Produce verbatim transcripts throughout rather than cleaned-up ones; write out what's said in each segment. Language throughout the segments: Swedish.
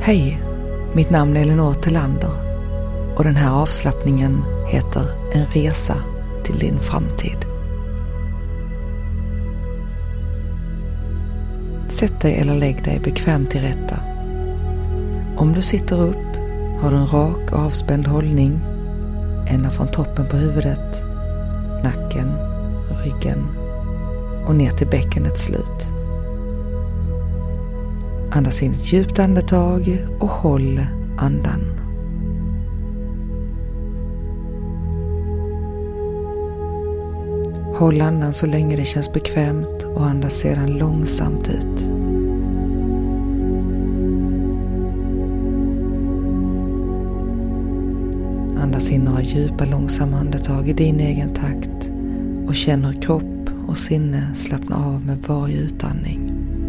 Hej, mitt namn är Elinor Tillander och den här avslappningen heter En resa till din framtid. Sätt dig eller lägg dig bekvämt till rätta. Om du sitter upp har du en rak och avspänd hållning ända från toppen på huvudet, nacken, ryggen och ner till bäckenets slut. Andas in ett djupt andetag och håll andan. Håll andan så länge det känns bekvämt och andas sedan långsamt ut. Andas in några djupa långsamma andetag i din egen takt och känn hur kropp och sinne slappnar av med varje utandning.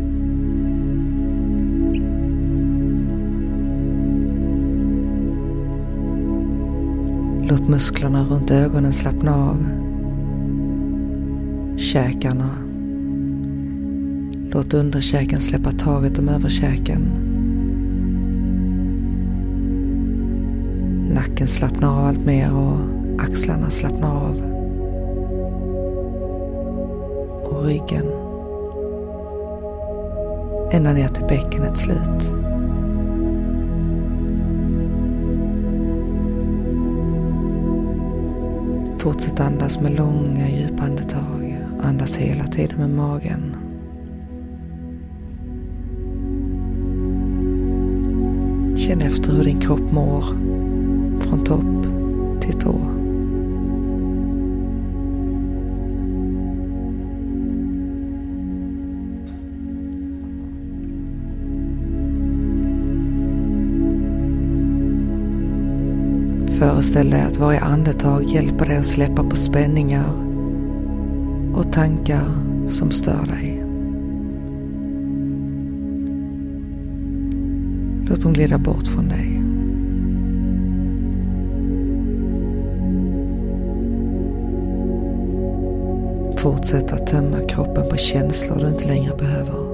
Låt musklerna runt ögonen slappna av. Käkarna. Låt underkäken släppa taget om överkäken. Nacken slappnar av allt mer och axlarna slappnar av. Och ryggen. Ända ner till bäckenets slut. Fortsätt andas med långa djupa andetag. Andas hela tiden med magen. Känn efter hur din kropp mår från topp till tå. Föreställ dig att varje andetag hjälper dig att släppa på spänningar och tankar som stör dig. Låt dem glida bort från dig. Fortsätt att tömma kroppen på känslor du inte längre behöver.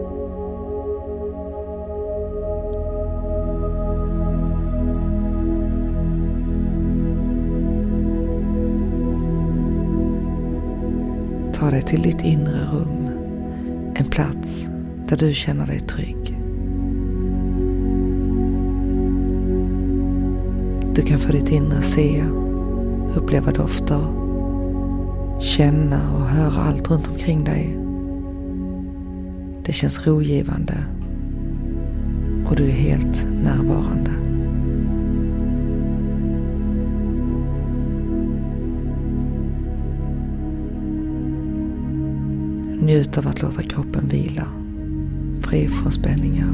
Ta dig till ditt inre rum, en plats där du känner dig trygg. Du kan för ditt inre se, uppleva dofter, känna och höra allt runt omkring dig. Det känns rogivande och du är helt närvarande. Njut av att låta kroppen vila, fri från spänningar.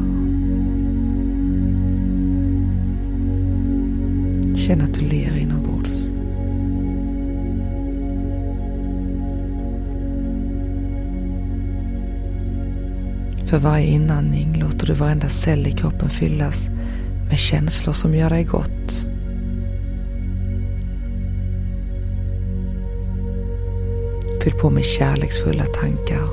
Känn att du ler inombords. För varje inandning låter du varenda cell i kroppen fyllas med känslor som gör dig gott. Fyll på med kärleksfulla tankar.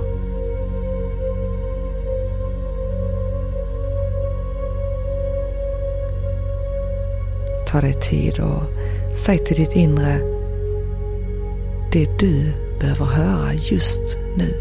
Ta dig tid och säg till ditt inre det du behöver höra just nu.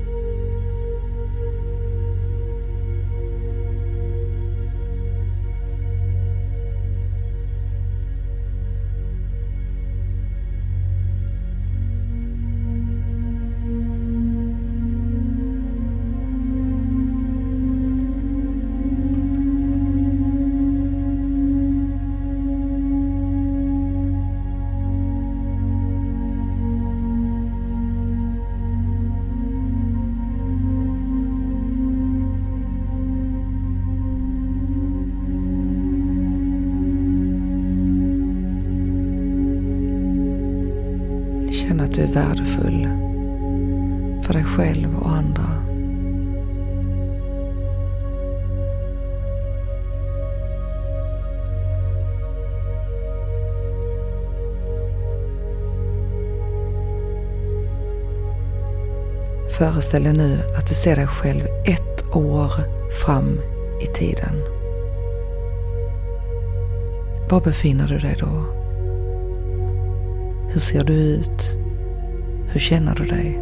Känn att du är värdefull för dig själv och andra. Föreställ dig nu att du ser dig själv ett år fram i tiden. Var befinner du dig då? Hur ser du ut? Hur känner du dig?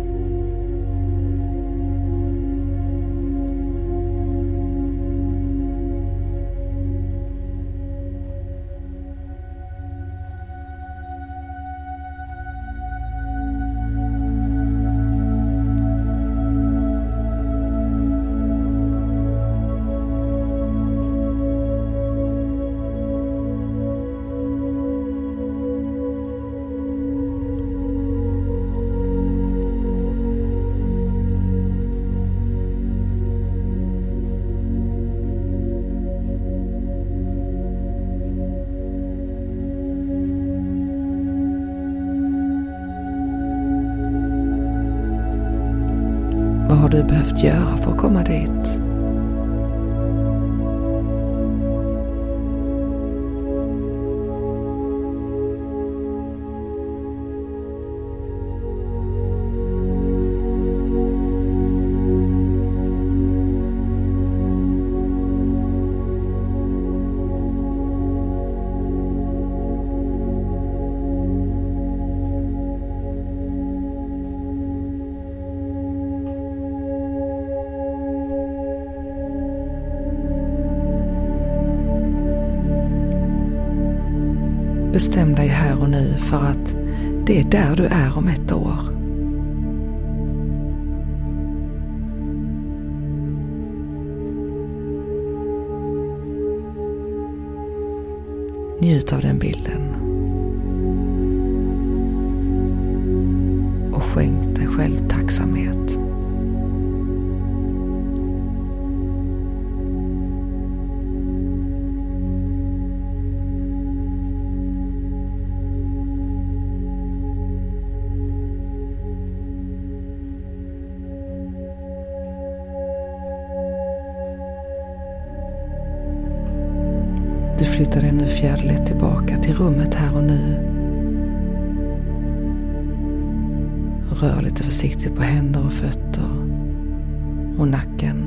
Vad har du behövt göra för att komma dit? Bestäm dig här och nu för att det är där du är om ett år. Njut av den bilden. Och skänk dig själv tacksamhet. Du flyttar dig nu fjäderlätt tillbaka till rummet här och nu. Rör lite försiktigt på händer och fötter och nacken.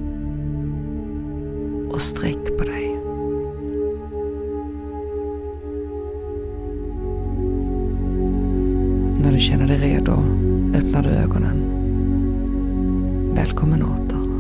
Och sträck på dig. När du känner dig redo öppnar du ögonen. Välkommen åter.